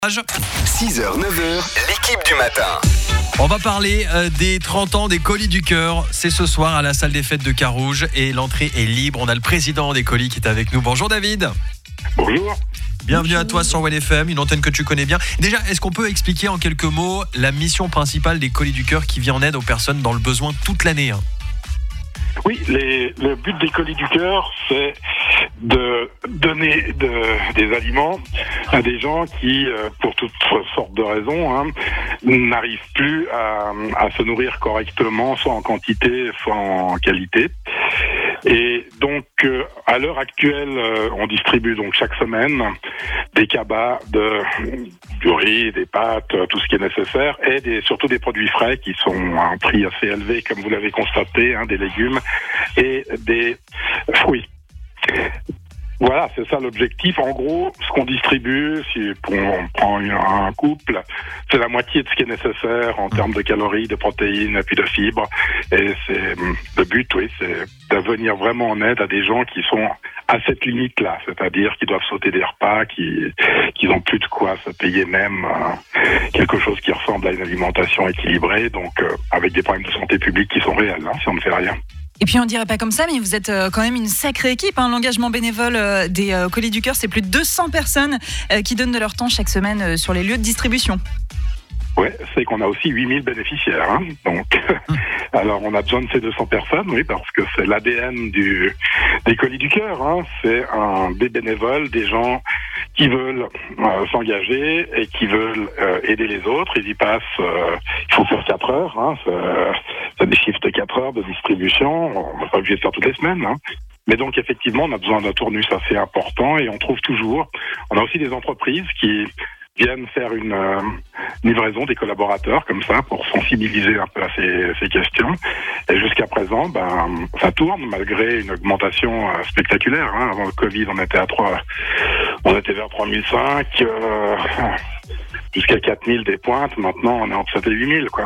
6h, 9h, l'équipe du matin. On va parler des 30 ans des Colis du Cœur. C'est ce soir à la salle des fêtes de Carouge et l'entrée est libre. On a le président des Colis qui est avec nous. Bonjour David. Bonjour. Bienvenue à toi sur WFM, une antenne que tu connais bien. Déjà, est-ce qu'on peut expliquer en quelques mots la mission principale des Colis du Cœur qui vient en aide aux personnes dans le besoin toute l'année ? Oui, le but des Colis du Cœur, c'est de donner des aliments à des gens qui, pour toutes sortes de raisons, n'arrivent plus à se nourrir correctement, soit en quantité, soit en qualité. Et donc, à l'heure actuelle, on distribue donc chaque semaine des cabas, du riz, des pâtes, tout ce qui est nécessaire, et surtout des produits frais qui sont à un prix assez élevé, comme vous l'avez constaté, des légumes et des fruits. Voilà, c'est ça l'objectif. En gros, ce qu'on distribue, si on prend un couple, c'est la moitié de ce qui est nécessaire en termes de calories, de protéines et puis de fibres. Et c'est le but, oui, c'est de venir vraiment en aide à des gens qui sont à cette limite-là, c'est-à-dire qui doivent sauter des repas, qui n'ont plus de quoi se payer même quelque chose qui ressemble à une alimentation équilibrée, donc avec des problèmes de santé publique qui sont réels, si on ne fait rien. Et puis on dirait pas comme ça, mais vous êtes quand même une sacrée équipe. L'engagement bénévole des Colis du Cœur, c'est plus de 200 personnes qui donnent de leur temps chaque semaine sur les lieux de distribution. Oui, c'est qu'on a aussi 8000 bénéficiaires. Donc, alors on a besoin de ces 200 personnes, oui, parce que c'est l'ADN des Colis du Cœur. C'est des bénévoles, des gens qui veulent s'engager et qui veulent aider les autres. Ils y passent, il faut faire 4 heures. C'est des chiffres de 4 heures de distribution. On n'est pas obligé de faire toutes les semaines. Mais donc, effectivement, on a besoin d'un tournus assez important et on trouve toujours. On a aussi des entreprises qui viennent faire une livraison des collaborateurs comme ça pour sensibiliser un peu à ces questions. Et jusqu'à présent, ça tourne malgré une augmentation spectaculaire. Avant le Covid, on était vers 3005, jusqu'à 4000 des pointes. Maintenant, on est entre 7 et 8000, quoi.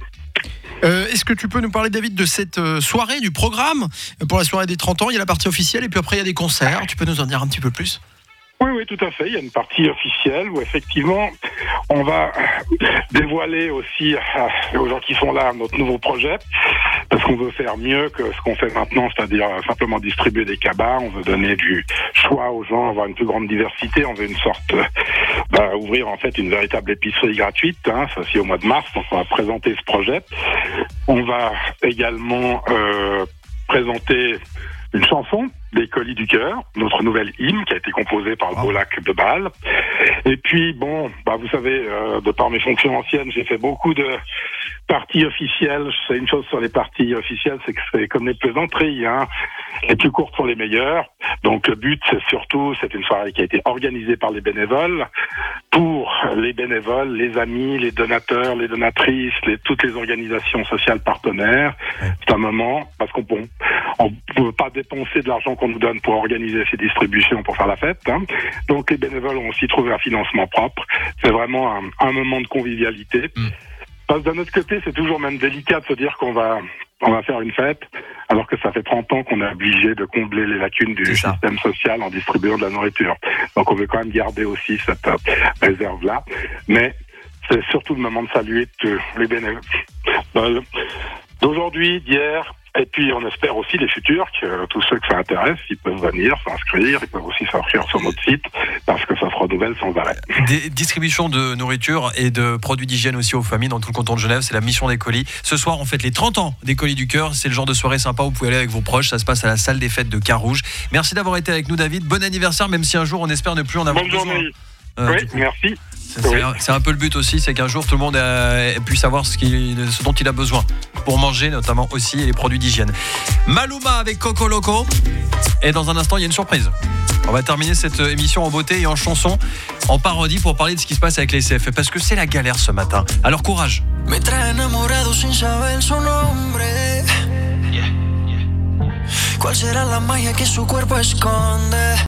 Est-ce que tu peux nous parler, David, de cette soirée, du programme pour la soirée des 30 ans? Il y a la partie officielle et puis après il y a des concerts. Tu peux nous en dire un petit peu plus? Oui, tout à fait. Il y a une partie officielle où effectivement on va dévoiler aussi aux gens qui sont là notre nouveau projet, parce qu'on veut faire mieux que ce qu'on fait maintenant, c'est-à-dire simplement distribuer des cabas. On veut donner du choix aux gens, avoir une plus grande diversité. On veut une sorte ouvrir en fait une véritable épicerie gratuite. Ça c'est au mois de mars, donc on va présenter ce projet. On va également présenter une chanson des Colis du Cœur, notre nouvelle hymne qui a été composée par le Beau Lac de Bâle. Et puis, vous savez, de par mes fonctions anciennes, j'ai fait beaucoup de parties officielles. Je sais une chose sur les parties officielles, c'est que c'est comme les plaisanteries, les plus courtes sont les meilleures. Donc le but, c'est une soirée qui a été organisée par les bénévoles, pour les bénévoles, les amis, les donateurs, les donatrices, toutes les organisations sociales partenaires. C'est un moment, parce qu'on ne peut pas dépenser de l'argent qu'on nous donne pour organiser ces distributions, pour faire la fête. Donc les bénévoles ont aussi trouvé un financement propre. C'est vraiment un moment de convivialité. Parce que d'un autre côté, c'est toujours même délicat de se dire qu'on va faire une fête, alors que ça fait 30 ans qu'on est obligé de combler les lacunes du système social en distribuant de la nourriture. Donc on veut quand même garder aussi cette réserve-là. Mais c'est surtout le moment de saluer les bénévoles d'aujourd'hui, d'hier, et puis on espère aussi les futurs, que tous ceux que ça intéresse, ils peuvent venir s'inscrire, ils peuvent aussi s'inscrire sur notre site, parce que ça se renouvelle sans arrêt. Des distributions de nourriture et de produits d'hygiène aussi aux familles dans tout le canton de Genève, c'est la mission des Colis. Ce soir, on fête les 30 ans des Colis du Cœur, c'est le genre de soirée sympa où vous pouvez aller avec vos proches, ça se passe à la salle des fêtes de Carouge. Merci d'avoir été avec nous, David, bon anniversaire, même si un jour on espère ne plus en avoir besoin. Bonne journée. Oui, merci. C'est un peu le but aussi, c'est qu'un jour tout le monde puisse savoir ce dont il a besoin pour manger, notamment aussi les produits d'hygiène. Maluma avec Coco Loco, et dans un instant il y a une surprise. On va terminer cette émission en beauté et en chanson, en parodie, pour parler de ce qui se passe avec les CF, parce que c'est la galère ce matin. Alors courage. Me trae enamorado sin saber su nombre. ¿Cuál será la magia que su cuerpo esconde?